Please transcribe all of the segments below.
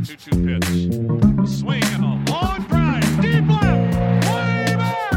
2-2 pitch. A swing and a long drive. Deep left. Way back.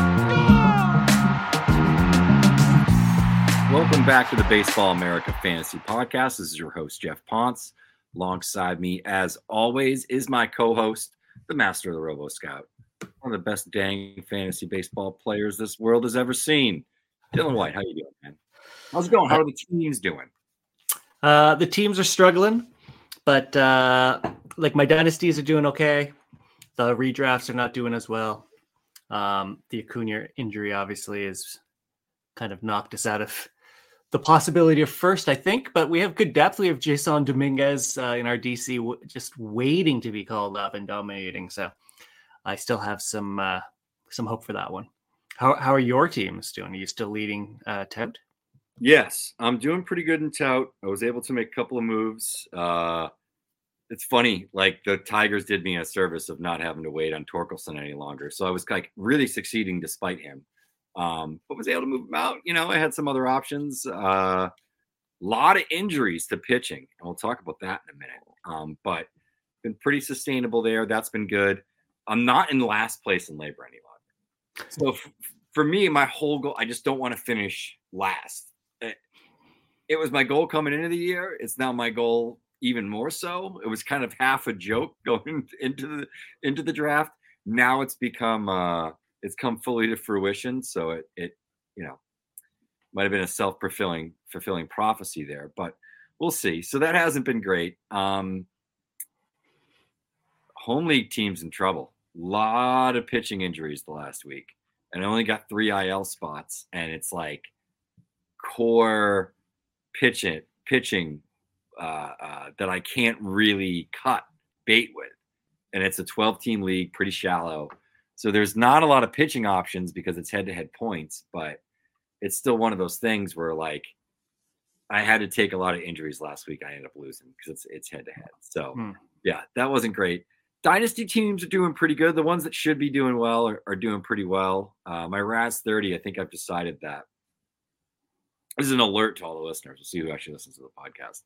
Gone! Welcome back to the Baseball America Fantasy Podcast. This is your host, Jeff Ponce. Alongside me, as always, is my co-host, the master of the Robo Scout, one of the best dang fantasy baseball players this world has ever seen. Dylan White, how you doing, man? How's it going? How are the teams doing? The teams are struggling, but like my dynasties are doing okay. The redrafts are not doing as well. The Acuna injury obviously is kind of knocked us out of the possibility of first, I think, but we have good depth. We have Jason Dominguez in our DC just waiting to be called up and dominating. So I still have some hope for that one. How are your teams doing? Are you still leading Tout? Yes, I'm doing pretty good in Tout. I was able to make a couple of moves. It's funny, like the Tigers did me a service of not having to wait on Torkelson any longer. So I was like really succeeding despite him. But was able to move him out. You know, I had some other options. A lot of injuries to pitching, and we'll talk about that in a minute. But been pretty sustainable there. That's been good. I'm not in last place in labor any longer. So for me, my whole goal, I just don't want to finish last. It was my goal coming into the year. It's now my goal even more so. It was kind of half a joke going into the draft. Now it's become it's come fully to fruition. So it might have been a self-fulfilling prophecy there, but we'll see. So that hasn't been great. Home league teams in trouble. A lot of pitching injuries the last week, and I only got 3 IL spots, and it's like core pitching that I can't really cut bait with, and it's a 12-team league, pretty shallow. So there's not a lot of pitching options because it's head-to-head points, but it's still one of those things where, like, I had to take a lot of injuries last week. I ended up losing because it's head-to-head. So, yeah, that wasn't great. Dynasty teams are doing pretty good. The ones that should be doing well are doing pretty well. My Raz 30, I think I've decided that. This is an alert to all the listeners. We'll see who actually listens to the podcast.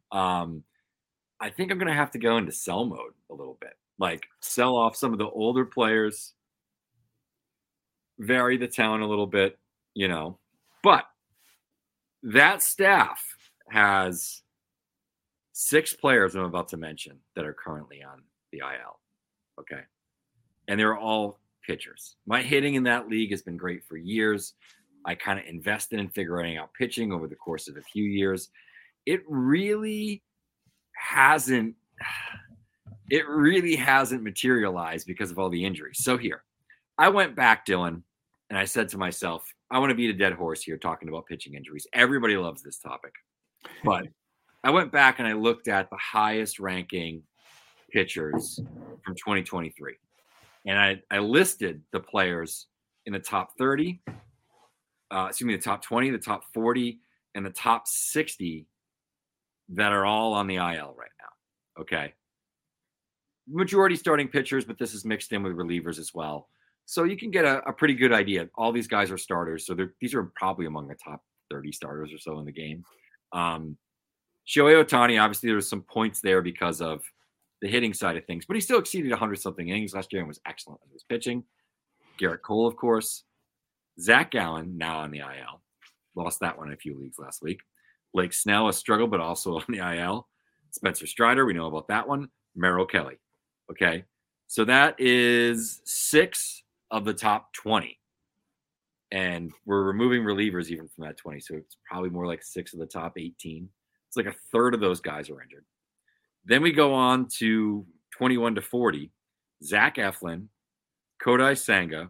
I think I'm going to have to go into sell mode a little bit. Like, sell off some of the older players, vary the talent a little bit, you know. But that staff has 6 players I'm about to mention that are currently on the IL. Okay. And they're all pitchers. My hitting in that league has been great for years. I kind of invested in figuring out pitching over the course of a few years. It really hasn't materialized because of all the injuries. So here, I went back, Dylan, and I said to myself, I want to beat a dead horse here talking about pitching injuries. Everybody loves this topic. But I went back and I looked at the highest ranking pitchers from 2023. And I listed the players in the top 30, the top 20, the top 40, and the top 60 that are all on the IL right now. Okay. Majority starting pitchers, but this is mixed in with relievers as well. So you can get a pretty good idea. All these guys are starters. So these are probably among the top 30 starters or so in the game. Shohei Ohtani, obviously there's some points there because of the hitting side of things, but he still exceeded 100-something innings last year and was excellent when he was pitching. Garrett Cole, of course. Zach Gallen, now on the IL. Lost that one in a few leagues last week. Blake Snell, a struggle, but also on the IL. Spencer Strider, we know about that one. Merrill Kelly. Okay. So that is 6 of the top 20. And we're removing relievers even from that 20. So it's probably more like 6 of the top 18. It's like a third of those guys are injured. Then we go on to 21 to 40. Zach Eflin, Kodai Senga,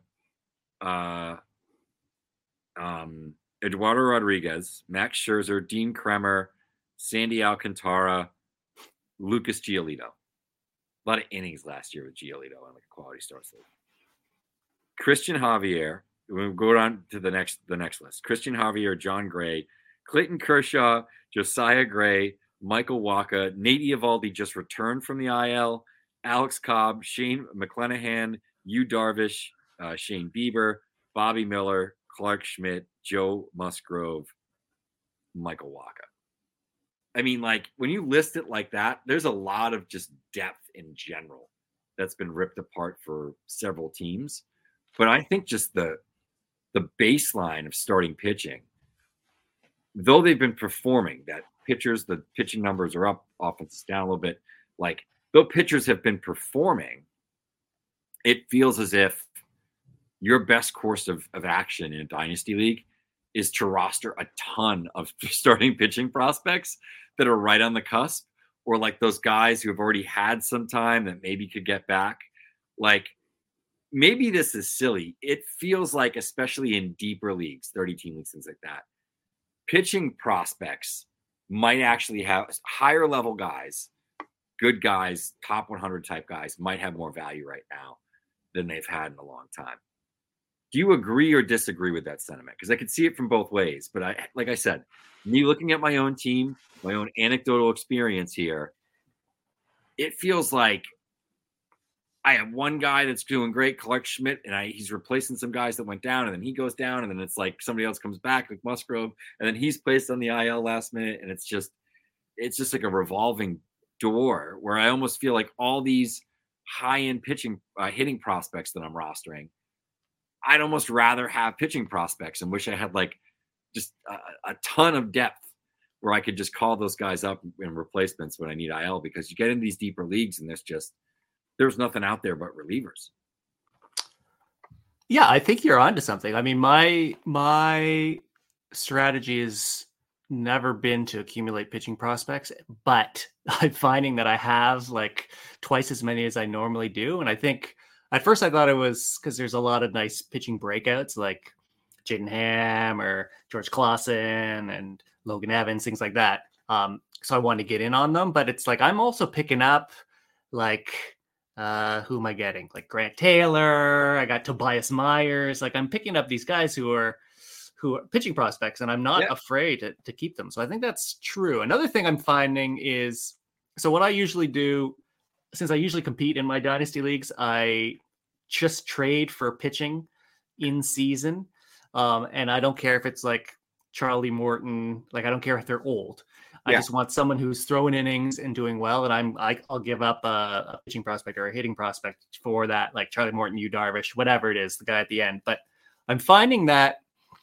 Eduardo Rodriguez, Max Scherzer, Dean Kremer, Sandy Alcantara, Lucas Giolito. A lot of innings last year with Giolito on like a quality starts league. Christian Javier. We'll go on to the next list. Christian Javier, John Gray, Clayton Kershaw, Josiah Gray, Michael Wacha, Nate Eovaldi just returned from the IL, Alex Cobb, Shane McClanahan, Yu Darvish, Shane Bieber, Bobby Miller, Clark Schmidt, Joe Musgrove, Michael Wacha. I mean, like when you list it like that, there's a lot of just depth in general that's been ripped apart for several teams. But I think just the baseline of starting pitching, though they've been performing, that pitchers, the pitching numbers are up, offense is down a little bit. Like, though pitchers have been performing, it feels as if your best course of action in a dynasty league is to roster a ton of starting pitching prospects that are right on the cusp, or like those guys who have already had some time that maybe could get back. Like, maybe this is silly. It feels like, especially in deeper leagues, 30-team leagues, things like that, pitching prospects might actually have higher level guys, good guys, top 100 type guys might have more value right now than they've had in a long time. Do you agree or disagree with that sentiment? Because I could see it from both ways. But like I said, me looking at my own team, my own anecdotal experience here, it feels like I have one guy that's doing great, Clark Schmidt, and he's replacing some guys that went down, and then he goes down, and then it's like somebody else comes back, like Musgrove, and then he's placed on the IL last minute, and it's just like a revolving door where I almost feel like all these high-end pitching, hitting prospects that I'm rostering, I'd almost rather have pitching prospects and wish I had like just a ton of depth where I could just call those guys up in replacements when I need IL, because you get into these deeper leagues and there's nothing out there but relievers. Yeah, I think you're onto something. I mean, my strategy has never been to accumulate pitching prospects, but I'm finding that I have like twice as many as I normally do. And I think at first I thought it was because there's a lot of nice pitching breakouts like Jaden Ham or George Clausen and Logan Evans, things like that. So I wanted to get in on them, but it's like I'm also picking up like who am I getting? Like Grant Taylor. I got Tobias Myers. Like I'm picking up these guys who are pitching prospects, and I'm not afraid to keep them. So I think that's true. Another thing I'm finding is, so what I usually do, since I usually compete in my dynasty leagues, I just trade for pitching in season. And I don't care if it's like Charlie Morton, like I don't care if they're old. I just want someone who's throwing innings and doing well. And I'll give up a pitching prospect or a hitting prospect for that, like Charlie Morton, Yu Darvish, whatever it is, the guy at the end. But I'm finding that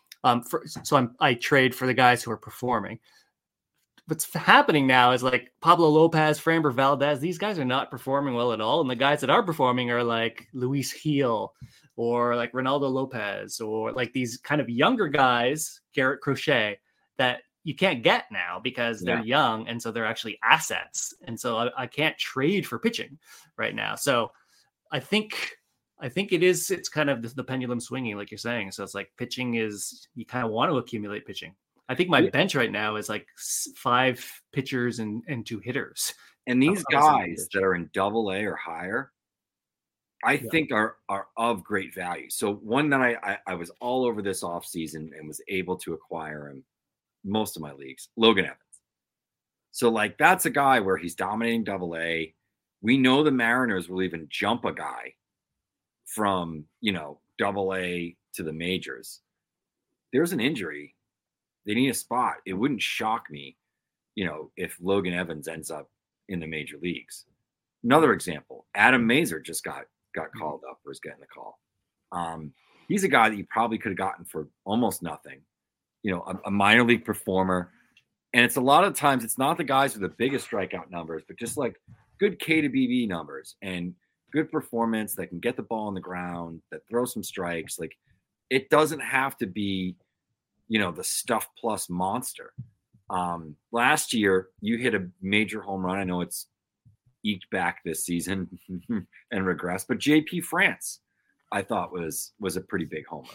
I trade for the guys who are performing. What's happening now is like Pablo Lopez, Framber Valdez, these guys are not performing well at all. And the guys that are performing are like Luis Gil or like Ronaldo Lopez or like these kind of younger guys, Garrett Crochet, that you can't get now because they're young. And so they're actually assets. And so I can't trade for pitching right now. So I think it's kind of the pendulum swinging, like you're saying. So it's like pitching is, you kind of want to accumulate pitching. I think my bench right now is like 5 pitchers and 2 hitters. And these guys that are in AA or higher, I think are of great value. So one that I was all over this offseason and was able to acquire him most of my leagues, Logan Evans. So like that's a guy where he's dominating AA. We know the Mariners will even jump a guy from, AA to the majors. There's an injury. They need a spot. It wouldn't shock me, if Logan Evans ends up in the major leagues. Another example, Adam Mazur just got called up or is getting the call. He's a guy that you probably could have gotten for almost nothing, a minor league performer. And it's a lot of times, it's not the guys with the biggest strikeout numbers, but just like good K to BB numbers and good performance that can get the ball on the ground, that throw some strikes. Like it doesn't have to be, the stuff plus monster. Last year you hit a major home run. I know it's eked back this season and regressed, but JP France, I thought was a pretty big home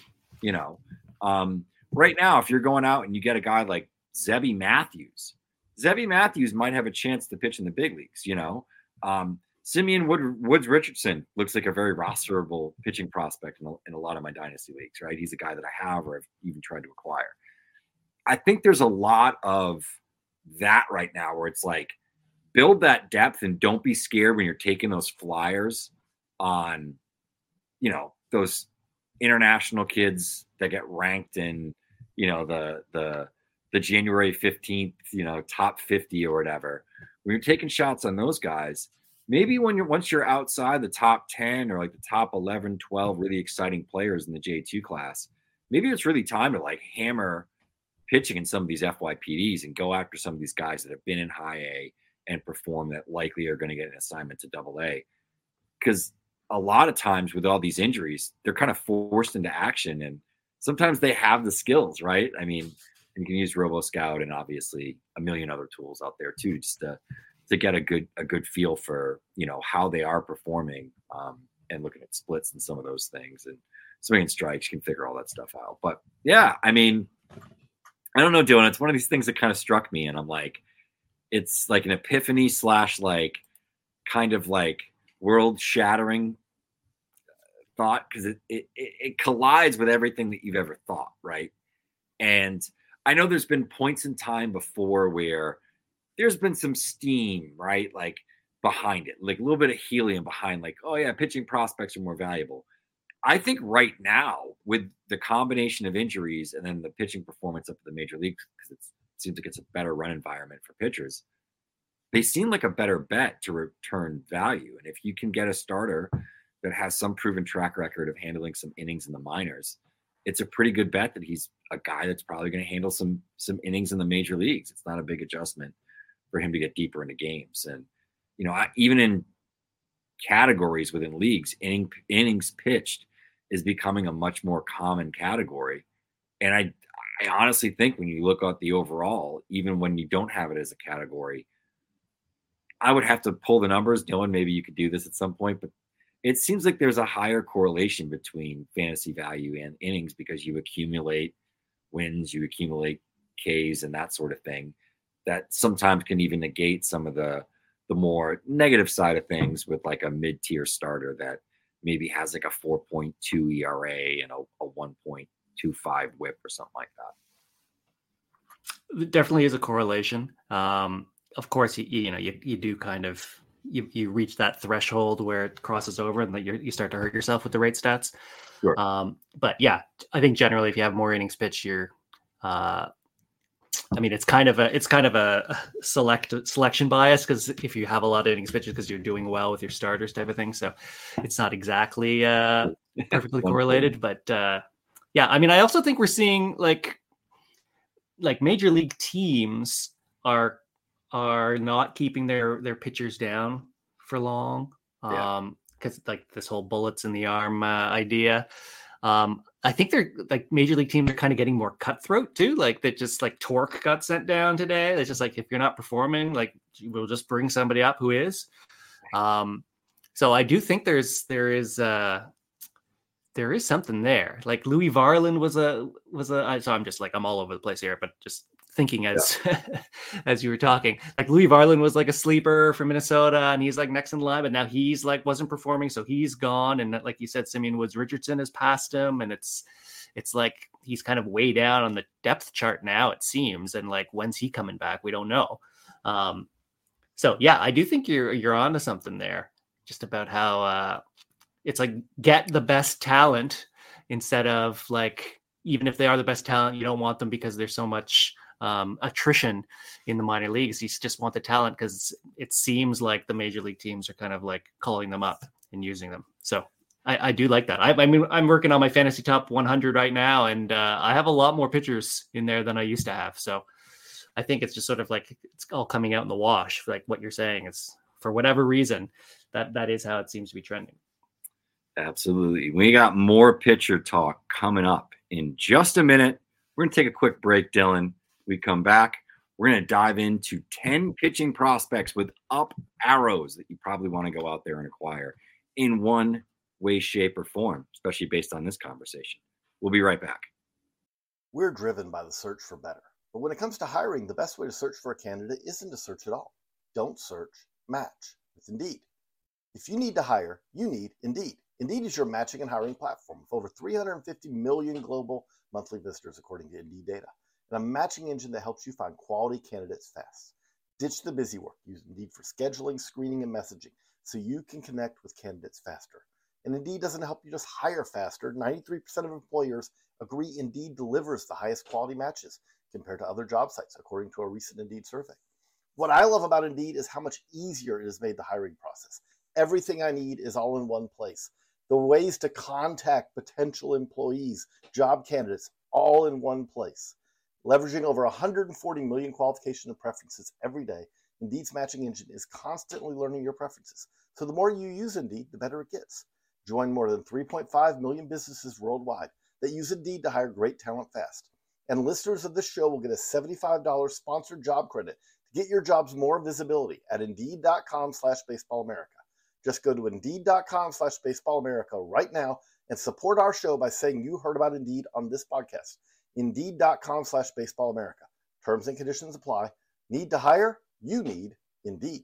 run. Right now, if you're going out and you get a guy like Zebby Matthews might have a chance to pitch in the big leagues. Simeon Woods Richardson looks like a very rosterable pitching prospect in a lot of my dynasty leagues, right? He's a guy that I have or I've even tried to acquire. I think there's a lot of that right now where it's like, build that depth and don't be scared when you're taking those flyers on, those international kids that get ranked in, the the January 15th, top 50 or whatever, when you're taking shots on those guys, maybe once you're outside the top 10 or like the top 11, 12 really exciting players in the J2 class, maybe it's really time to like hammer pitching in some of these FYPDs and go after some of these guys that have been in high A and perform that likely are going to get an assignment to double A. Because a lot of times with all these injuries, they're kind of forced into action, and sometimes they have the skills, right? I mean, you can use RoboScout and obviously a million other tools out there too, just to get a good feel for, how they are performing, and looking at splits and some of those things, and swinging strikes, you can figure all that stuff out. But yeah, I mean, I don't know, Dylan. It's one of these things that kind of struck me, and I'm like, it's like an epiphany / like kind of like world-shattering thought, because it collides with everything that you've ever thought, right? And I know there's been points in time before where there's been some steam, right? Like behind it, like a little bit of helium behind, like, oh yeah, pitching prospects are more valuable. I think right now, with the combination of injuries and then the pitching performance up at the major leagues, because it seems like it's a better run environment for pitchers, they seem like a better bet to return value. And if you can get a starter that has some proven track record of handling some innings in the minors, it's a pretty good bet that he's a guy that's probably going to handle some innings in the major leagues. It's not a big adjustment for him to get deeper into games. And, even in categories within leagues, innings pitched is becoming a much more common category. And I honestly think when you look at the overall, even when you don't have it as a category, I would have to pull the numbers. Dylan, maybe you could do this at some point, but it seems like there's a higher correlation between fantasy value and innings, because you accumulate wins, you accumulate Ks and that sort of thing, that sometimes can even negate some of the more negative side of things with like a mid-tier starter that maybe has like a 4.2 ERA and a 1.25 whip or something like that. It definitely is a correlation. Of course, you do kind of, you reach that threshold where it crosses over and you start to hurt yourself with the rate stats. Sure. But yeah, I think generally if you have more innings pitched, you're, it's kind of a selection bias, because if you have a lot of innings pitches, because you're doing well with your starters type of thing. So it's not exactly perfectly correlated, but yeah, I also think we're seeing like major league teams are not keeping their pitchers down for long, because like this whole bullets in the arm idea. I think they're like major league teams are kind of getting more cutthroat too. Like that, just like Torque got sent down today. It's just like, if you're not performing, like we'll just bring somebody up who is. So I do think there is something there. Like Louis Varland was so I'm just like, I'm all over the place here, but just thinking as as you were talking, like Louis Varland was like a sleeper for Minnesota, and he's like next in line, but now he's like wasn't performing, so he's gone. And like you said, Simeon Woods Richardson has passed him, and it's like he's kind of way down on the depth chart now, it seems. And like, when's he coming back? We don't know. So yeah, I do think you're onto something there, just about how it's like get the best talent instead of like, even if they are the best talent, you don't want them because there's so much attrition in the minor leagues. You just want the talent because it seems like the major league teams are kind of like calling them up and using them. So I do like that. I'm working on my fantasy top 100 right now, and I have a lot more pitchers in there than I used to have. So I think it's just sort of like it's all coming out in the wash. Like what you're saying is, for whatever reason, that is how it seems to be trending. Absolutely. We got more pitcher talk coming up in just a minute. We're going to take a quick break, Dylan. We come back, we're going to dive into 10 pitching prospects with up arrows that you probably want to go out there and acquire in one way, shape, or form, especially based on this conversation. We'll be right back. We're driven by the search for better. But when it comes to hiring, the best way to search for a candidate isn't to search at all. Don't search, match with Indeed. If you need to hire, you need Indeed. Indeed is your matching and hiring platform with over 350 million global monthly visitors, according to Indeed data, and a matching engine that helps you find quality candidates fast. Ditch the busy work. Use Indeed for scheduling, screening, and messaging so you can connect with candidates faster. And Indeed doesn't help you just hire faster. 93% of employers agree Indeed delivers the highest quality matches. compared to other job sites, according to a recent Indeed survey. What I love about Indeed is how much easier it has made the hiring process. Everything I need is all in one place. The ways to contact potential employees, job candidates, all in one place. Leveraging over 140 million qualifications and preferences every day, Indeed's matching engine is constantly learning your preferences. So the more you use Indeed, the better it gets. Join more than 3.5 million businesses worldwide that use Indeed to hire great talent fast. And listeners of this show will get a $75 sponsored job credit to get your jobs more visibility at Indeed.com/BaseballAmerica. Just go to Indeed.com/BaseballAmerica right now and support our show by saying you heard about Indeed on this podcast. Indeed.com/BaseballAmerica. Terms and conditions apply. Need to hire? You need Indeed.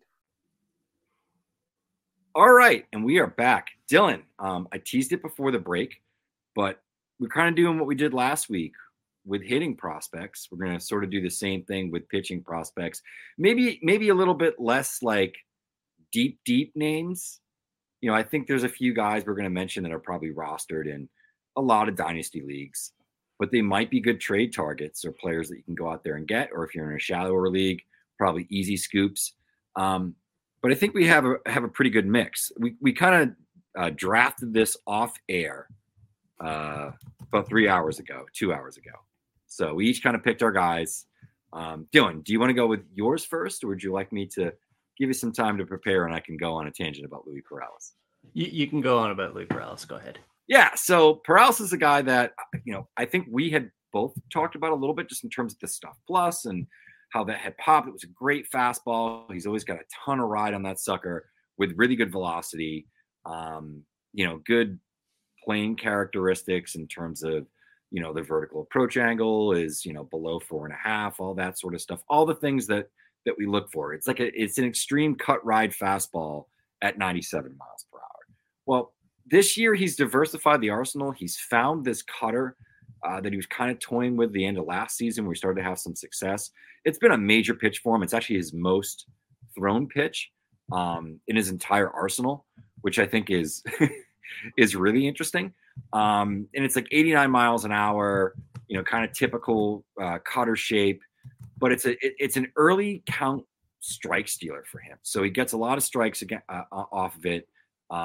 All right, and we are back. Dylan, I teased it before the break, but we're kind of doing what we did last week with hitting prospects. We're going to sort of do the same thing with pitching prospects. Maybe a little bit less like deep names. You know, I think there's a few guys we're going to mention that are probably rostered in a lot of dynasty leagues, but they might be good trade targets or players that you can go out there and get, or if you're in a shallower league, probably easy scoops. But I think we have a pretty good mix. We kind of drafted this off air about 2 hours ago. So we each kind of picked our guys. Dylan, do you want to go with yours first, or would you like me to give you some time to prepare and I can go on a tangent about Luis Perales? You can go on about Luis Perales. Go ahead. Yeah, so Perales is a guy that, I think we had both talked about a little bit just in terms of the Stuff Plus and how that had popped. It was a great fastball. He's always got a ton of ride on that sucker with really good velocity. Good playing characteristics in terms of, the vertical approach angle is, below 4.5, all that sort of stuff. All the things that we look for. It's an extreme cut ride fastball at 97 miles per hour. Well, this year he's diversified the arsenal. He's found this cutter that he was kind of toying with the end of last season where he started to have some success. It's been a major pitch for him. It's actually his most thrown pitch in his entire arsenal, which I think is is really interesting. And it's like 89 miles an hour, kind of typical cutter shape, but it's an early count strike stealer for him. So he gets a lot of strikes again off of it.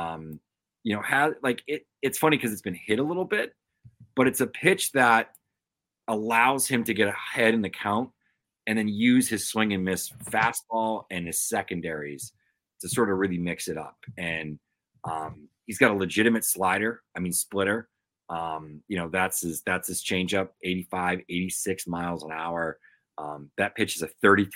It's funny because it's been hit a little bit, but it's a pitch that allows him to get ahead in the count and then use his swing and miss fastball and his secondaries to sort of really mix it up. And he's got a legitimate slider. Splitter. That's his changeup, 85, 86 miles an hour. That pitch is a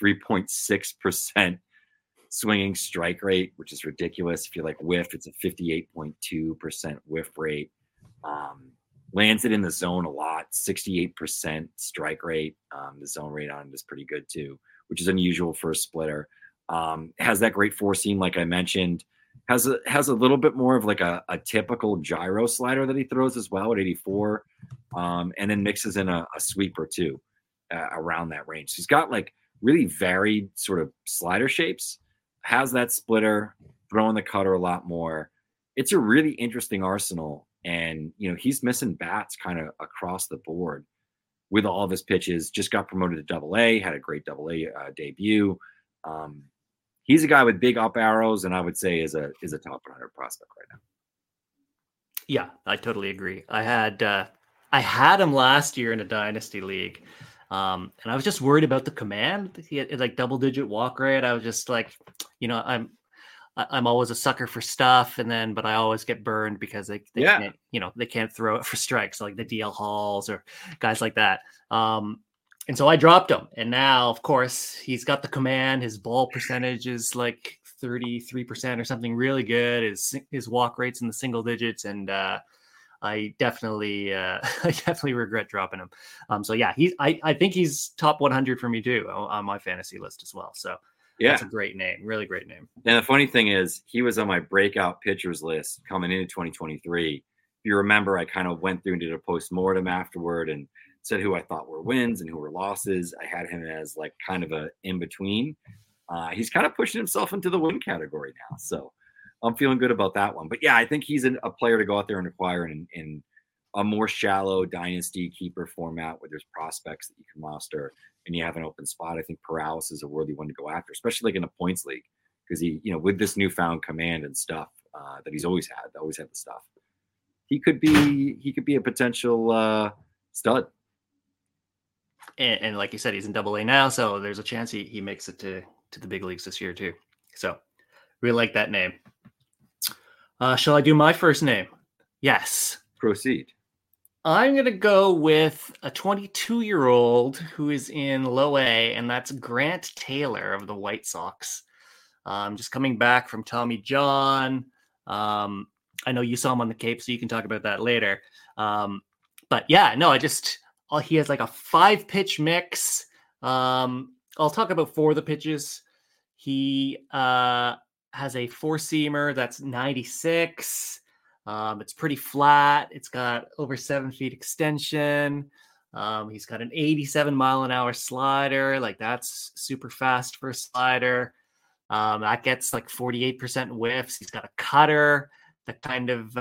33.6% swinging strike rate, which is ridiculous. If you like whiff, it's a 58.2% whiff rate. Lands it in the zone a lot, 68% strike rate. The zone rate on it is pretty good too, which is unusual for a splitter. Has that great four seam, like I mentioned. Has a little bit more of like a typical gyro slider that he throws as well at 84, and then mixes in a sweeper too around that range. So he's got like really varied sort of slider shapes. Has that splitter, throwing the cutter a lot more. It's a really interesting arsenal. And, he's missing bats kind of across the board with all of his pitches. Just got promoted to AA, had a great AA debut. He's a guy with big up arrows, and I would say is a top 100 prospect right now. Yeah, I totally agree. I had him last year in a dynasty league. And I was just worried about the command. He had like double-digit walk rate. I was just like, I'm always a sucker for stuff, but I always get burned because they can't, they can't throw it for strikes, like the DL Halls or guys like that. And so I dropped him, and now, of course, he's got the command. His ball percentage is like 33% or something really good. His walk rate's in the single digits, and I definitely regret dropping him. So yeah, I think he's top 100 for me too on my fantasy list as well. So. Yeah, that's a great name. Really great name. And the funny thing is, he was on my breakout pitchers list coming into 2023. If you remember, I kind of went through and did a postmortem afterward and said who I thought were wins and who were losses. I had him as like kind of a in between. He's kind of pushing himself into the win category now. So I'm feeling good about that one. But yeah, I think he's a player to go out there and acquire and a more shallow dynasty keeper format where there's prospects that you can roster and you have an open spot, I think Paralysis is a worthy one to go after, especially like in a points league, because he, with this newfound command and stuff that he's always had the stuff. He could be a potential stud. And like you said, he's in Double A now, so there's a chance he makes it to the big leagues this year too. So really like that name. Shall I do my first name? Yes. Proceed. I'm going to go with a 22-year-old who is in low A, and that's Grant Taylor of the White Sox. Just coming back from Tommy John. I know you saw him on the Cape, so you can talk about that later. But yeah, no, he has like a 5-pitch mix. I'll talk about 4 of the pitches. He has a 4-seamer that's 96. It's pretty flat. It's got over 7 feet extension. He's got an 87-mile-an-hour slider. Like, that's super fast for a slider. That gets like 48% whiffs. He's got a cutter that kind of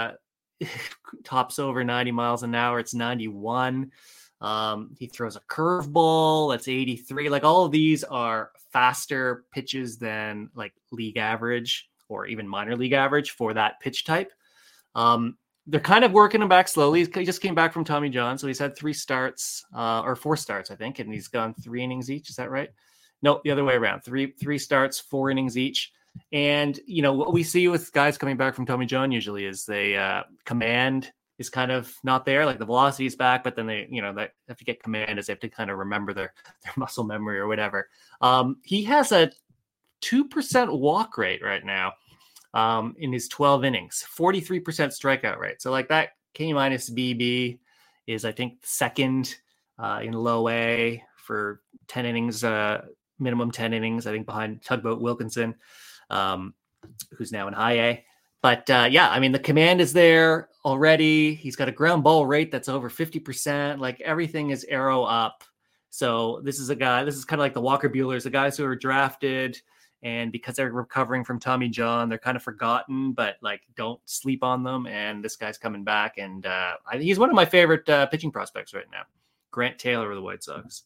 tops over 90 miles an hour. It's 91. He throws a curveball that's 83. Like, all of these are faster pitches than like league average or even minor league average for that pitch type. They're kind of working him back slowly. He just came back from Tommy John, so he's had 3 starts or 4 starts, I think, and he's gone 3 innings each. Is that right? No, the other way around. Three starts, 4 innings each. And what we see with guys coming back from Tommy John usually is they command is kind of not there. Like, the velocity is back, but then they have to get command as they have to kind of remember their muscle memory or whatever. He has a 2% walk rate right now. In his 12 innings, 43% strikeout rate. So like that K- BB is, I think, second in low A for 10 innings, minimum 10 innings, I think, behind Tugboat Wilkinson, who's now in high A. But yeah, I mean, the command is there already. He's got a ground ball rate that's over 50%. Like, everything is arrow up. So this is kind of like the Walker Buehlers, the guys who are drafted, and because they're recovering from Tommy John, they're kind of forgotten, but like, don't sleep on them. And this guy's coming back, and he's one of my favorite pitching prospects right now. Grant Taylor of the White Sox.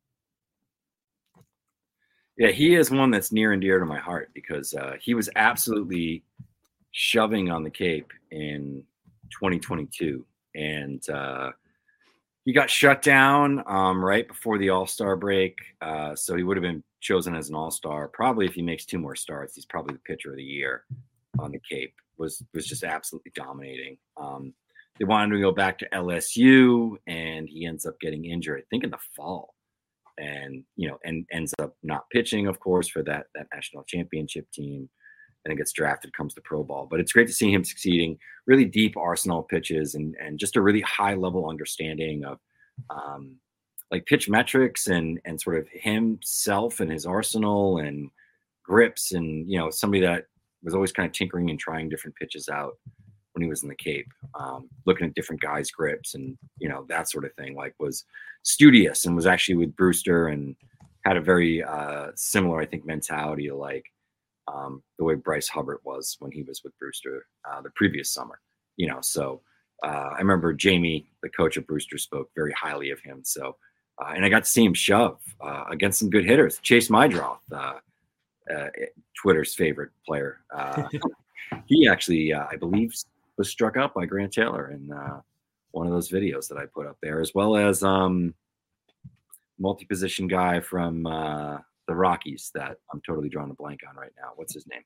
Yeah, he is one that's near and dear to my heart because he was absolutely shoving on the Cape in 2022, and he got shut down right before the All-Star break, so he would have been chosen as an All-Star. Probably if he makes 2 more starts, he's probably the pitcher of the year on the Cape. Was just absolutely dominating. They wanted him to go back to LSU, and he ends up getting injured, I think, in the fall, and ends up not pitching, of course, for that national championship team. And it gets drafted, comes to pro ball. But it's great to see him succeeding. Really deep arsenal of pitches and just a really high level understanding of like pitch metrics and sort of himself and his arsenal and grips, and somebody that was always kind of tinkering and trying different pitches out when he was in the Cape, looking at different guys' grips and that sort of thing. Like, was studious and was actually with Brewster and had a very similar, I think, mentality to like the way Bryce Hubbard was when he was with Brewster the previous summer. So I remember Jamie, the coach of Brewster, spoke very highly of him. So and I got to see him shove against some good hitters. Chase Mydroth, Twitter's favorite player. He actually, I believe, was struck out by Grant Taylor in one of those videos that I put up there, as well as multi-position guy from the Rockies that I'm totally drawing a blank on right now. What's his name?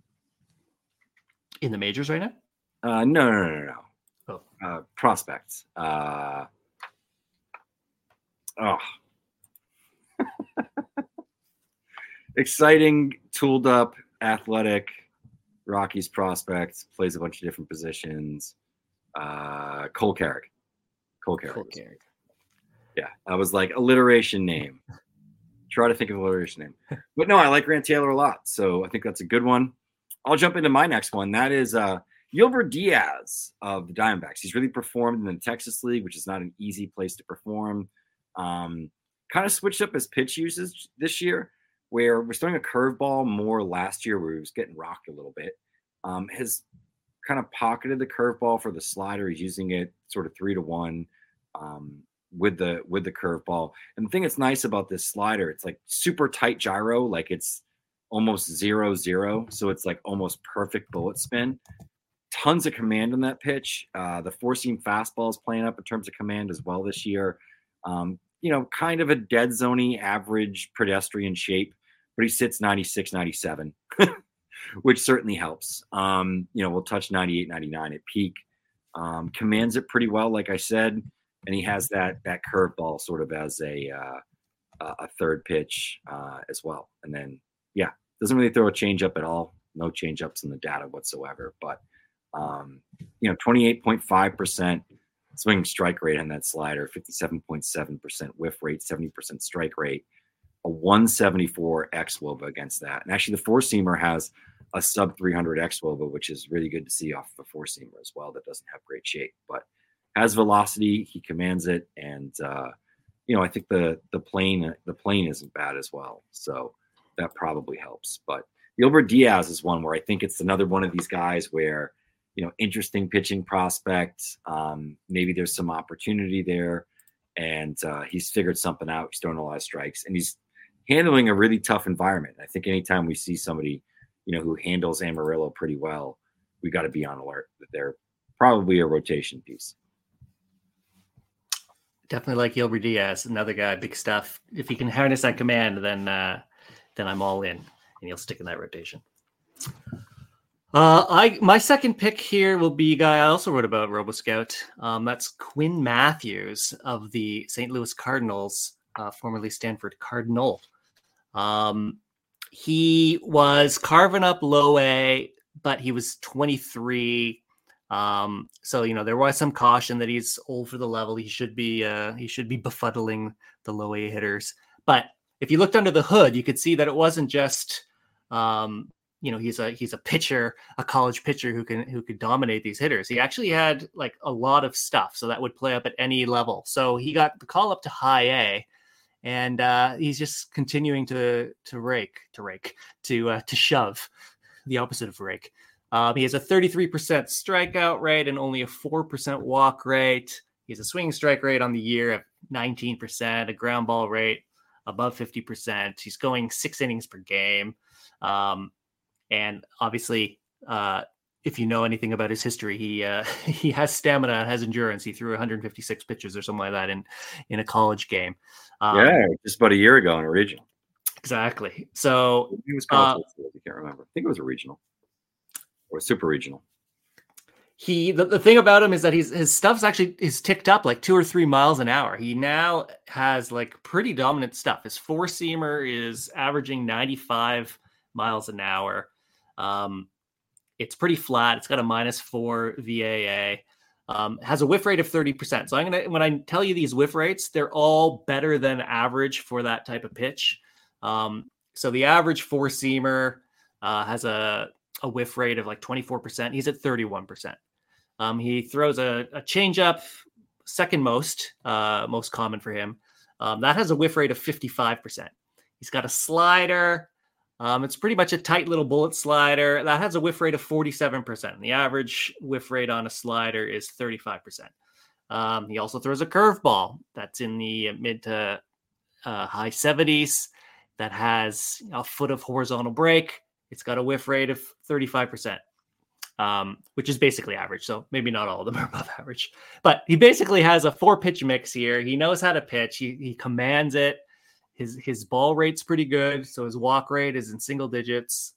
In the majors right now? No. Oh. Prospects. Exciting, tooled up, athletic Rockies prospect, plays a bunch of different positions. Cole Carrick. Yeah, I was like, alliteration name. Try to think of an alliteration name. But no, I like Grant Taylor a lot, so I think that's a good one. I'll jump into my next one. That is Gilbert Diaz of the Diamondbacks. He's really performed in the Texas League, which is not an easy place to perform. Kind of switched up his pitch usage this year, where we're throwing a curveball more last year, where he was getting rocked a little bit. Has kind of pocketed the curveball for the slider. He's using it sort of 3-to-1 with the curveball. And the thing that's nice about this slider, it's like super tight gyro, like it's almost 0-0. So it's like almost perfect bullet spin. Tons of command on that pitch. The four-seam fastball is playing up in terms of command as well this year. Kind of a dead zone-y, average pedestrian shape, but he sits 96, 97, which certainly helps. We'll touch 98, 99 at peak. Commands it pretty well, like I said, and he has that curveball sort of as a third pitch as well. And then, doesn't really throw a changeup at all. No changeups in the data whatsoever, but 28.5% swing strike rate on that slider, 57.7% whiff rate, 70% strike rate, a 174 xwOBA against that. And actually the four-seamer has a sub 300 xwOBA, which is really good to see off the four-seamer as well. That doesn't have great shape, but has velocity. He commands it. And, I think the plane isn't bad as well. So that probably helps. But Gilbert Diaz is one where I think it's another one of these guys where, interesting pitching prospect. Maybe there's some opportunity there, and he's figured something out. He's throwing a lot of strikes, and he's handling a really tough environment. I think anytime we see somebody, who handles Amarillo pretty well, we got to be on alert that they're probably a rotation piece. Definitely like Gilbert Diaz, another guy, big stuff. If he can harness that command, then I'm all in, and he'll stick in that rotation. My second pick here will be a guy I also wrote about, RoboScout. That's Quinn Matthews of the St. Louis Cardinals, formerly Stanford Cardinal. He was carving up low A, but he was 23. So there was some caution that he's old for the level. He should be befuddling the low A hitters. But if you looked under the hood, you could see that it wasn't just he's a pitcher, a college pitcher who could dominate these hitters. He actually had like a lot of stuff, so that would play up at any level. So he got the call up to high A, and he's just continuing to shove, the opposite of rake. He has a 33% strikeout rate and only a 4% walk rate. He has a swinging strike rate on the year of 19%, a ground ball rate above 50%. He's going 6 innings per game. And obviously, if you know anything about his history, he has stamina and has endurance. He threw 156 pitches or something like that in a college game. Just about a year ago in a regional. Exactly. So he was college. I can't remember. I think it was a regional or super regional. The thing about him is that his stuff's actually is ticked up like 2 or 3 miles an hour. He now has like pretty dominant stuff. His four-seamer is averaging 95 miles an hour. It's pretty flat. It's got a -4 VAA. Has a whiff rate of 30%. So when I tell you these whiff rates, they're all better than average for that type of pitch. So the average four-seamer has a whiff rate of like 24%. He's at 31%. He throws a changeup, second most common for him. That has a whiff rate of 55%. He's got a slider. It's pretty much a tight little bullet slider that has a whiff rate of 47%. The average whiff rate on a slider is 35%. He also throws a curveball that's in the mid to high 70s that has a foot of horizontal break. It's got a whiff rate of 35%, which is basically average. So maybe not all of them are above average, but he basically has a 4-pitch mix here. He knows how to pitch. He commands it. His ball rate's pretty good. So his walk rate is in single digits.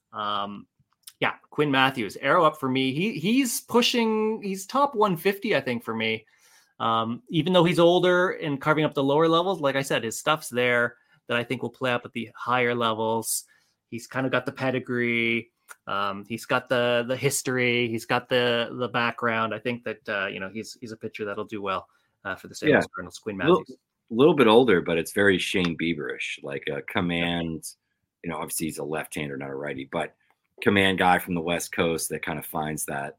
Quinn Matthews, arrow up for me. He's top 150, I think, for me. Even though he's older and carving up the lower levels, like I said, his stuff's there that I think will play up at the higher levels. He's kind of got the pedigree. He's got the history. He's got the background. I think that he's a pitcher that'll do well for the St. Louis Cardinals. Quinn Matthews. A little bit older, but it's very Shane Bieberish, like a command. Obviously he's a left-hander, not a righty, but command guy from the West Coast that kind of finds that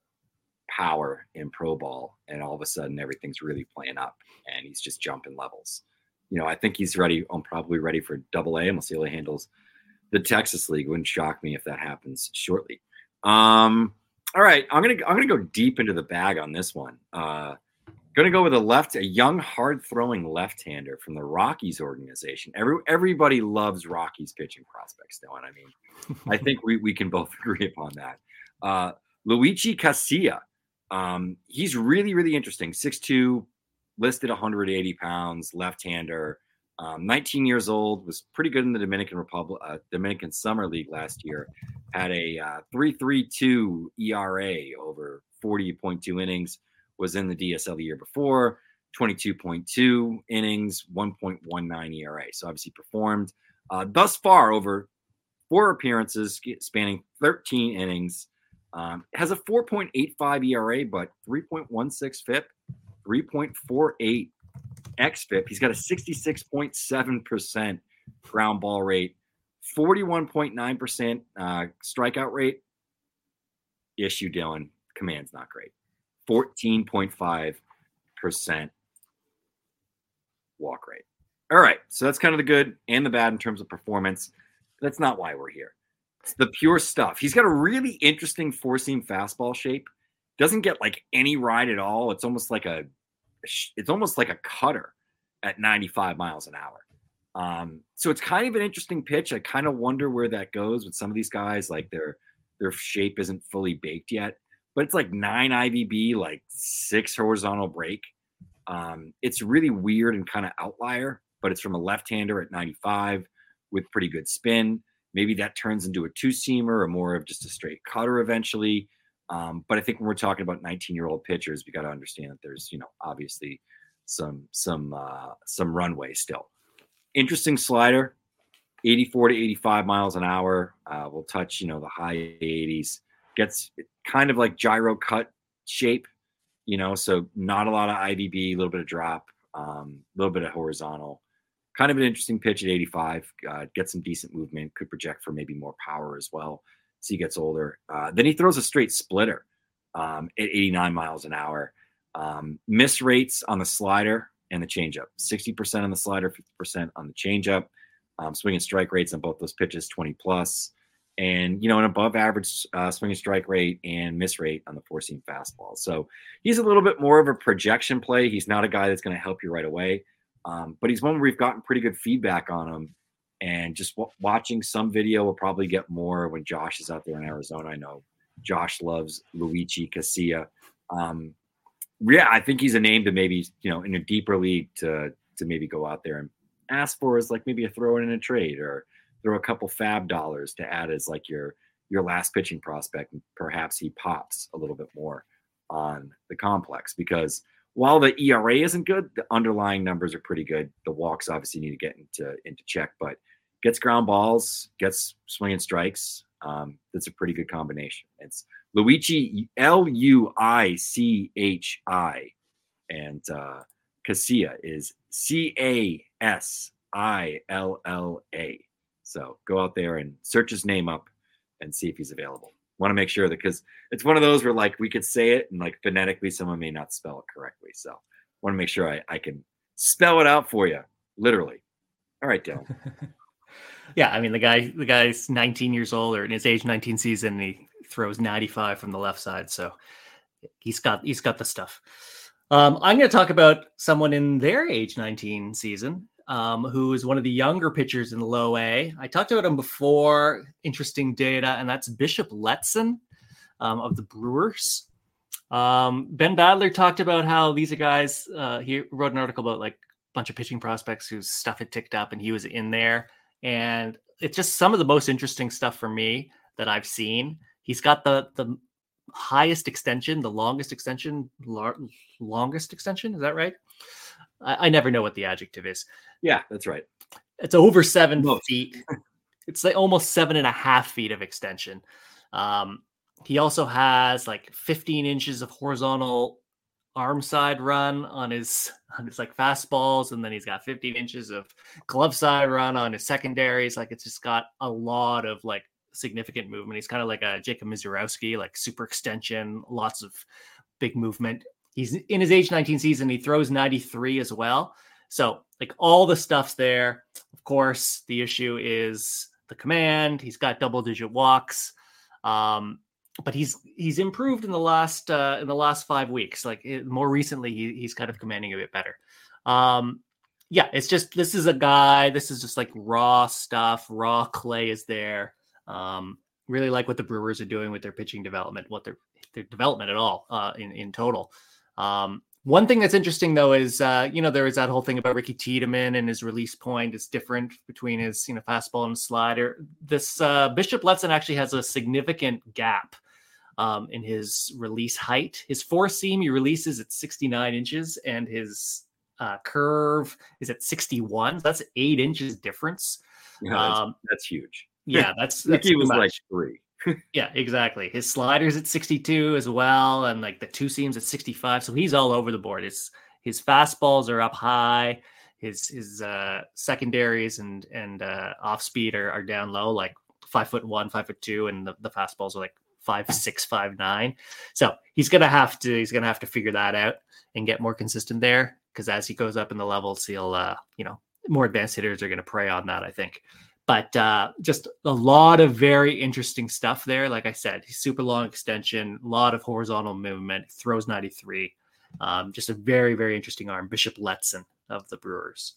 power in pro ball, and all of a sudden everything's really playing up, and he's just jumping levels. I think he's ready. I'm probably ready for Double A, and we'll see how he handles the Texas League. Wouldn't shock me if that happens shortly. All All right, I'm gonna go deep into the bag on this one. Gonna go with a young, hard-throwing left-hander from the Rockies organization. Everybody loves Rockies pitching prospects, Dylan. I mean, I think we can both agree upon that. Luigi Casilla. He's really, really interesting. 6'2", listed 180 pounds, left-hander. 19 years old, was pretty good in the Dominican Summer League last year. Had a 3.32 ERA over 40.2 innings. Was in the DSL the year before, 22.2 innings, 1.19 ERA. So obviously performed thus far over 4 appearances spanning 13 innings. Has a 4.85 ERA, but 3.16 FIP, 3.48 xFIP. He's got a 66.7% ground ball rate, 41.9% strikeout rate. Issue, Dylan, command's not great. 14.5% walk rate. All right, so that's kind of the good and the bad in terms of performance. That's not why we're here. It's the pure stuff. He's got a really interesting four-seam fastball shape. Doesn't get like any ride at all. It's almost like a cutter at 95 miles an hour. So it's kind of an interesting pitch. I kind of wonder where that goes with some of these guys. Like their shape isn't fully baked yet. But it's like 9 IVB, like 6 horizontal break. It's really weird and kind of outlier, but it's from a left-hander at 95 with pretty good spin. Maybe that turns into a two-seamer or more of just a straight cutter eventually. But I think when we're talking about 19-year-old pitchers, we got to understand that there's, obviously some runway still. Interesting slider, 84 to 85 miles an hour. We'll touch, the high 80s. Gets kind of like gyro cut shape, so not a lot of IVB, a little bit of drop, a little bit of horizontal. Kind of an interesting pitch at 85. Gets some decent movement, could project for maybe more power as well as he gets older. Then he throws a straight splitter at 89 miles an hour. Miss rates on the slider and the changeup. 60% on the slider, 50% on the changeup. Swing and strike rates on both those pitches, 20 plus. And, an above average swing and strike rate and miss rate on the four-seam fastball. So he's a little bit more of a projection play. He's not a guy that's going to help you right away. But he's one where we've gotten pretty good feedback on him. And just watching some video, we'll probably get more when Josh is out there in Arizona. I know Josh loves Luigi Casilla. I think he's a name to maybe, in a deeper league to maybe go out there and ask for as like maybe a throw in a trade or throw a couple fab dollars to add as like your last pitching prospect, and perhaps he pops a little bit more on the complex, because while the ERA isn't good, the underlying numbers are pretty good. The walks obviously need to get into check, but gets ground balls, gets swinging strikes. That's a pretty good combination. It's Luigi, Luichi, and Casilla is Casilla. So go out there and search his name up and see if he's available. Want to make sure that, because it's one of those where like we could say it and like phonetically someone may not spell it correctly. So want to make sure I can spell it out for you, literally. All right, Dylan. Yeah, I mean the guy's 19 years old, or in his age 19 season, and he throws 95 from the left side. So he's got the stuff. I'm going to talk about someone in their age 19 season. Who is one of the younger pitchers in the low A. I talked about him before, interesting data, and that's Bishop Letson of the Brewers. Ben Badler talked about how these are guys, he wrote an article about like a bunch of pitching prospects whose stuff had ticked up and he was in there. And it's just some of the most interesting stuff for me that I've seen. He's got the highest extension, the longest extension, longest extension. Is that right? I never know what the adjective is. Yeah, that's right. It's over 7 feet. It's like almost 7.5 feet of extension. He also has like 15 inches of horizontal arm side run on his like fastballs, and then he's got 15 inches of glove side run on his secondaries. Like it's just got a lot of like significant movement. He's kind of like a Jacob Mizurowski, like super extension, lots of big movement. He's in his age 19 season. He throws 93 as well. So like all the stuff's there. Of course, the issue is the command. He's got double digit walks. but he's improved in the last 5 weeks. Like more recently, he's kind of commanding a bit better. Yeah, it's just this is a guy. This is just like raw stuff. Raw clay is there. Really like what the Brewers are doing with their pitching development, what their development at all in total. One thing that's interesting though is there is that whole thing about Ricky Tiedemann and his release point is different between his fastball and slider. This Bishop Letson actually has a significant gap in his release height. His four seam he releases at 69 inches, and his curve is at 61. That's 8 inches difference. Yeah, that's huge. Yeah, that's Ricky was much. like 3. Yeah, exactly. His slider's at 62 as well, and like the two seams at 65. So he's all over the board. His fastballs are up high. His secondaries and off speed are down low, like 5'1", 5'2", and the fastballs are like 5'6", 5'9". So he's gonna have to figure that out and get more consistent there, because as he goes up in the levels, he'll more advanced hitters are going to prey on that, I think. But just a lot of very interesting stuff there. Like I said, he's super long extension, a lot of horizontal movement, throws 93. Just a very, very interesting arm. Bishop Letson of the Brewers.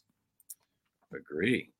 Agree.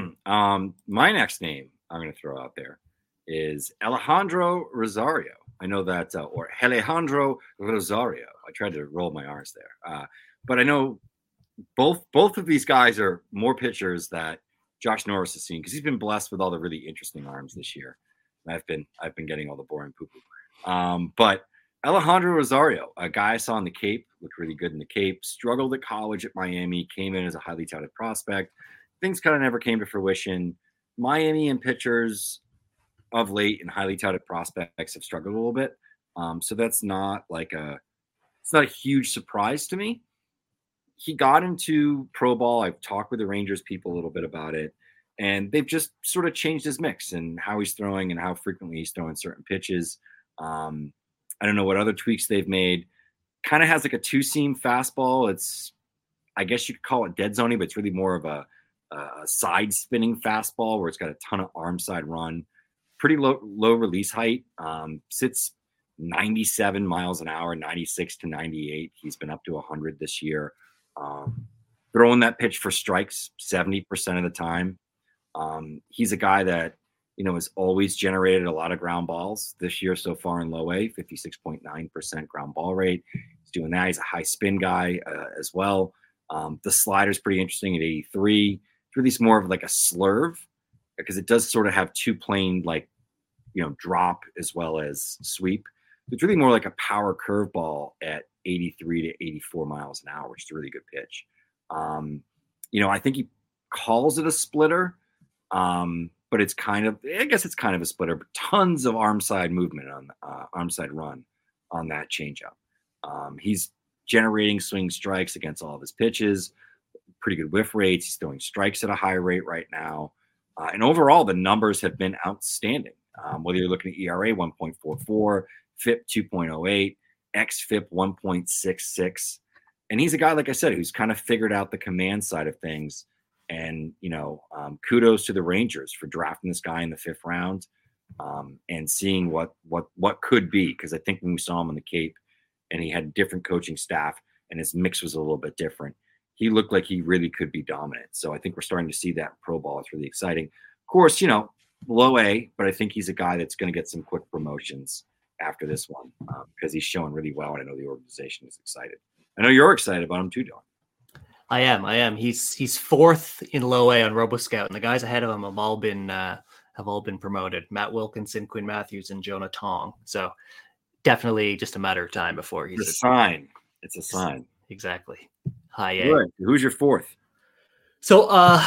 My next name I'm going to throw out there is Alejandro Rosario. I know that, or Alejandro Rosario. I tried to roll my R's there. But I know both of these guys are more pitchers that Josh Norris has seen, because he's been blessed with all the really interesting arms this year. And I've been getting all the boring poo-poo. But Alejandro Rosario, a guy I saw in the Cape, looked really good in the Cape, struggled at college at Miami, came in as a highly touted prospect. Things kind of never came to fruition. Miami and pitchers of late and highly touted prospects have struggled a little bit. So that's not it's not a huge surprise to me. He got into pro ball. I've talked with the Rangers people a little bit about it, and they've just sort of changed his mix and how he's throwing and how frequently he's throwing certain pitches. I don't know what other tweaks they've made. Kind of has like a two-seam fastball. I guess you could call it dead zoning, but it's really more of a side spinning fastball where it's got a ton of arm side run. Pretty low release height. Sits 97 miles an hour, 96 to 98. He's been up to 100 this year. Throwing that pitch for strikes 70% of the time. He's a guy that, has always generated a lot of ground balls this year so far in low A, 56.9% ground ball rate. He's doing that. He's a high spin guy as well. The slider's pretty interesting at 83. It's really more of like a slurve, because it does sort of have two plane, drop as well as sweep. It's really more like a power curveball at 83 to 84 miles an hour, which is a really good pitch. I think he calls it a splitter, but it's kind of a splitter, but tons of arm side movement on arm side run on that changeup. He's generating swing strikes against all of his pitches, pretty good whiff rates. He's throwing strikes at a high rate right now. And overall, the numbers have been outstanding. Whether you're looking at ERA 1.44, FIP 2.08, xFIP 1.66. And he's a guy, like I said, who's kind of figured out the command side of things. And, kudos to the Rangers for drafting this guy in the 5th round and seeing what could be. Because I think when we saw him on the Cape and he had a different coaching staff and his mix was a little bit different, he looked like he really could be dominant. So I think we're starting to see that in pro ball. It's really exciting. Of course, low A, but I think he's a guy that's going to get some quick promotions after this one because he's showing really well, and I know the organization is excited. I know you're excited about him too, Don. I am. He's 4th in low A on RoboScout, and the guys ahead of him have all been promoted. Matt Wilkinson, Quinn Matthews, and Jonah Tong. So definitely just a matter of time before he's a sign. It's a sign. Exactly. High A. Good. Who's your 4th? So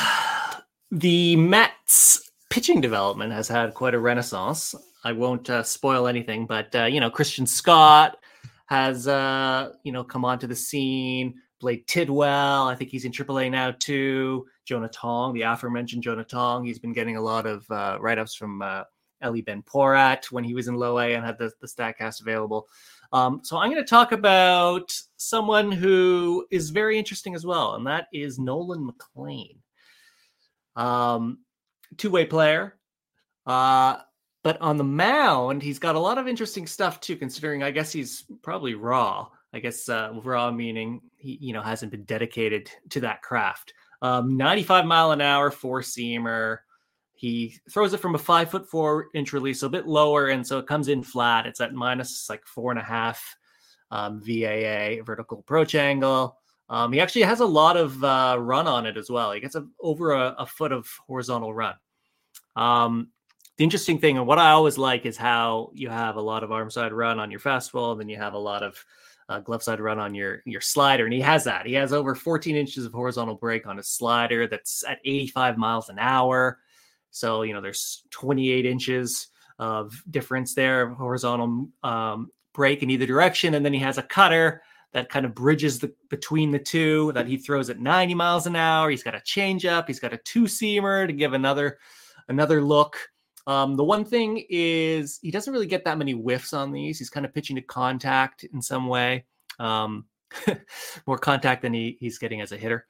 the Mets pitching development has had quite a renaissance. I won't spoil anything, but Christian Scott has come onto the scene. Blake Tidwell, I think he's in AAA now too. Jonah Tong, the aforementioned Jonah Tong, he's been getting a lot of write-ups from Eli Ben-Porat when he was in low A and had the StatCast available. So I'm going to talk about someone who is very interesting as well, and that is Nolan McLean. Two-way player. But on the mound, he's got a lot of interesting stuff too, considering I guess he's probably raw. I guess raw meaning he, hasn't been dedicated to that craft. 95 mile an hour, four-seamer. He throws it from a 5'4" release, so a bit lower, and so it comes in flat. It's at minus like 4.5 VAA, vertical approach angle. He actually has a lot of run on it as well. He gets over a foot of horizontal run. The interesting thing, and what I always like, is how you have a lot of arm side run on your fastball, and then you have a lot of glove side run on your slider. And he has that. He has over 14 inches of horizontal break on his slider that's at 85 miles an hour. So, there's 28 inches of difference there of horizontal break in either direction. And then he has a cutter that kind of bridges between the two that he throws at 90 miles an hour. He's got a changeup. He's got a two-seamer to give another look. The one thing is he doesn't really get that many whiffs on these. He's kind of pitching to contact in some way, more contact than he's getting as a hitter.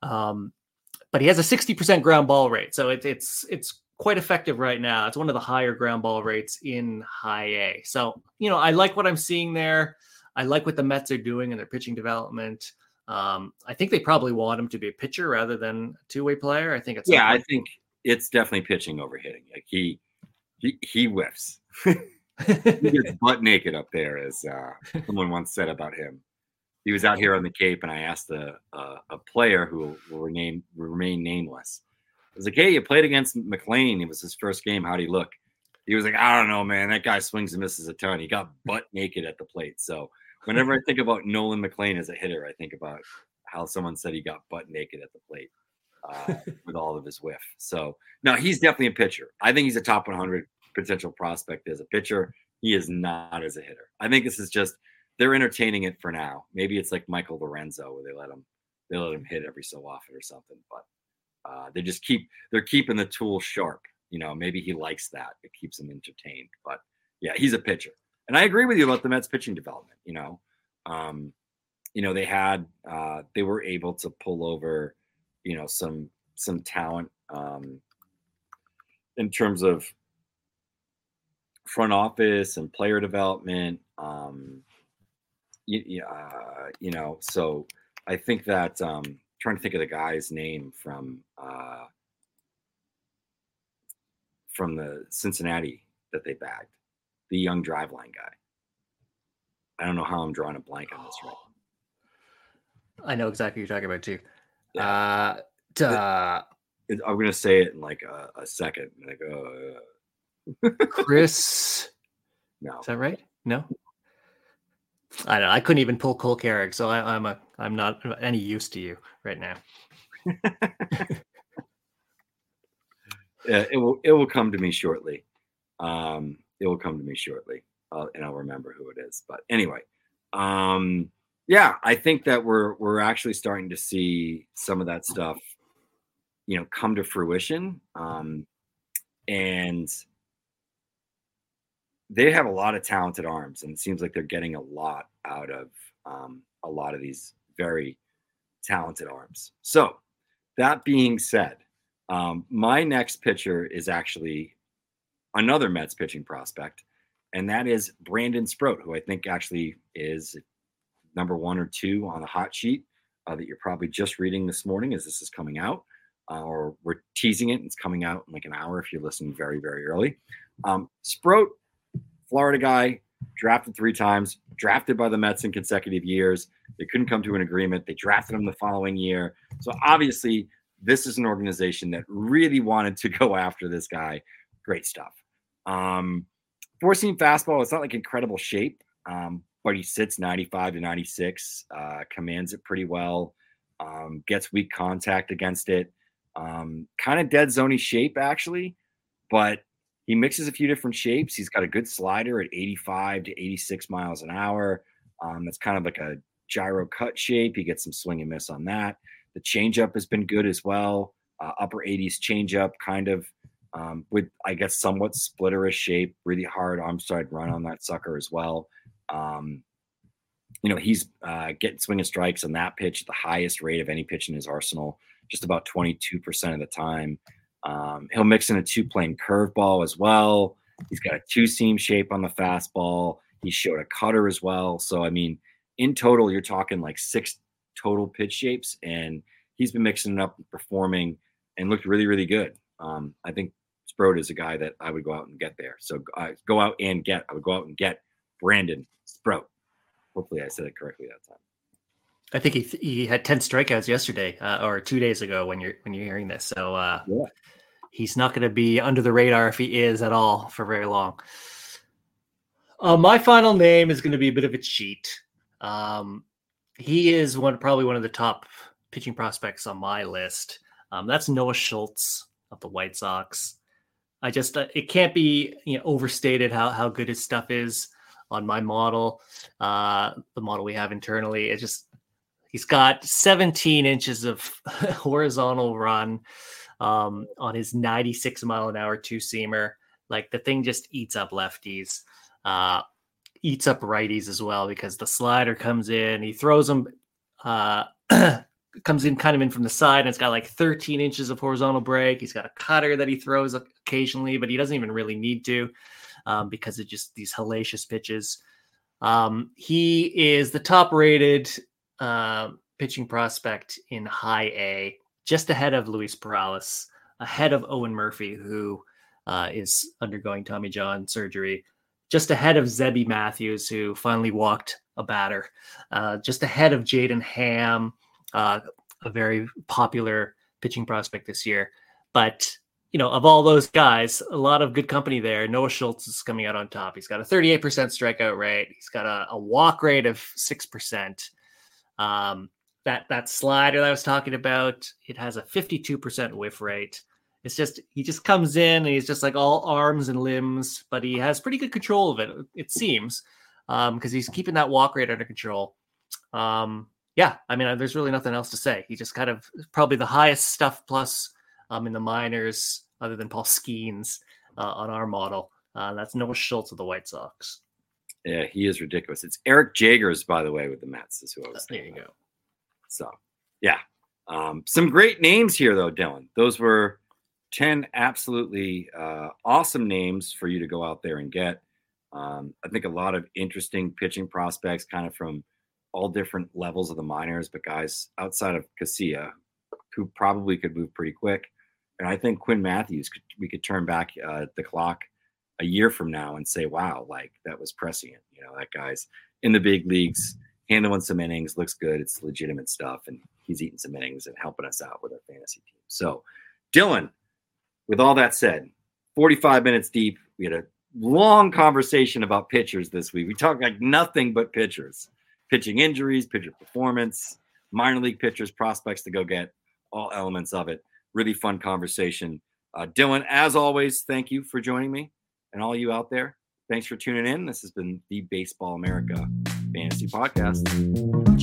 But he has a 60% ground ball rate. So it's quite effective right now. It's one of the higher ground ball rates in high A. So, I like what I'm seeing there. I like what the Mets are doing in their pitching development. I think they probably want him to be a pitcher rather than a two-way player. I think it's I think it's definitely pitching over hitting. Like he whiffs. He gets butt naked up there, as someone once said about him. He was out here on the Cape, and I asked a player who will remain nameless. I was like, "Hey, you played against McLean. It was his first game. How'd he look?" He was like, "I don't know, man. That guy swings and misses a ton. He got butt naked at the plate." So whenever I think about Nolan McLean as a hitter, I think about how someone said he got butt naked at the plate with all of his whiff. So no, he's definitely a pitcher. I think he's a top 100 potential prospect as a pitcher. He is not as a hitter. I think this is just they're entertaining it for now. Maybe it's like Michael Lorenzo, where they let him hit every so often or something. But they're keeping the tool sharp. Maybe he likes that. It keeps him entertained. But yeah, he's a pitcher. And I agree with you about the Mets pitching development. They were able to pull over, some talent in terms of front office and player development. So I think that trying to think of the guy's name from the Cincinnati that they bagged, the young driveline guy. I don't know how I'm drawing a blank on this right. I know exactly what you're talking about too. Yeah. I'm going to say it in like a second. Like, Chris. No. Is that right? No. I don't know. I couldn't even pull Cole Carrick, so I'm not any use to you right now. It will come to me shortly. And I'll remember who it is. But anyway, I think that we're actually starting to see some of that stuff, come to fruition. And they have a lot of talented arms, and it seems like they're getting a lot out of a lot of these very talented arms. So that being said, my next pitcher is actually another Mets pitching prospect, and that is Brandon Sproat, who I think actually is number 1 or 2 on the hot sheet that you're probably just reading this morning as this is coming out, or we're teasing it. And it's coming out in like an hour if you're listening very, very early. Sproat, Florida guy, drafted 3 times, drafted by the Mets in consecutive years. They couldn't come to an agreement. They drafted him the following year. So obviously this is an organization that really wanted to go after this guy. Great stuff. 4-seam fastball. It's not like incredible shape, but he sits 95 to 96, commands it pretty well, gets weak contact against it. Kind of dead zone-y shape actually, but he mixes a few different shapes. He's got a good slider at 85 to 86 miles an hour. That's kind of like a gyro cut shape. He gets some swing and miss on that. The changeup has been good as well. Upper 80s changeup, kind of with, I guess, somewhat splitterish shape, really hard arm side run on that sucker as well. He's getting swing and strikes on that pitch at the highest rate of any pitch in his arsenal, just about 22% of the time. He'll mix in a 2-plane curveball as well. He's got a two-seam shape on the fastball. He showed a cutter as well. So, I mean, in total, you're talking like 6 total pitch shapes, and he's been mixing it up and performing and looked really, really good. I think Sproat is a guy that I would go out and get there. So I would go out and get Brandon Sproat. Hopefully I said it correctly that time. I think he had 10 strikeouts yesterday or 2 days ago when you're hearing this. So Yeah. He's not going to be under the radar if he is at all for very long. My final name is going to be a bit of a cheat. He is probably one of the top pitching prospects on my list. That's Noah Schultz of the White Sox. It can't be overstated how good his stuff is on my model, the model we have internally. He's got 17 inches of horizontal run on his 96 mile an hour two-seamer. Like, the thing just eats up lefties, eats up righties as well, because the slider comes in, he throws them, comes in kind of in from the side, and it's got like 13 inches of horizontal break. He's got a cutter that he throws occasionally, but he doesn't even really need to because of just these hellacious pitches. He is the top rated pitching prospect in high A, just ahead of Luis Perales, ahead of Owen Murphy, who is undergoing Tommy John surgery, just ahead of Zebby Matthews, who finally walked a batter, just ahead of Jaden Ham, a very popular pitching prospect this year. But, of all those guys, a lot of good company there. Noah Schultz is coming out on top. He's got a 38% strikeout rate. He's got a walk rate of 6%. That slider that I was talking about, it has a 52% whiff rate. He just comes in and he's just like all arms and limbs, but he has pretty good control of it, it seems, because he's keeping that walk rate under control. There's really nothing else to say. He just kind of probably the highest stuff plus in the minors, other than Paul Skeens on our model. That's Noah Schultz of the White Sox. Yeah, he is ridiculous. It's Eric Jagers, by the way, with the Mets, is who I was thinking. There you go. So, yeah. Some great names here, though, Dylan. Those were 10 absolutely awesome names for you to go out there and get. I think a lot of interesting pitching prospects, kind of from all different levels of the minors, but guys outside of Casilla who probably could move pretty quick. And I think Quinn Matthews, we could turn back the clock a year from now and say, wow, like, that was prescient. That guy's in the big leagues, handling some innings, looks good. It's legitimate stuff. And he's eating some innings and helping us out with our fantasy team. So, Dylan, with all that said, 45 minutes deep, we had a long conversation about pitchers this week. We talked like nothing but pitchers, pitching injuries, pitcher performance, minor league pitchers, prospects to go get, all elements of it. Really fun conversation. Dylan, as always, thank you for joining me, and all you out there, thanks for tuning in. This has been the Baseball America Fantasy Podcast.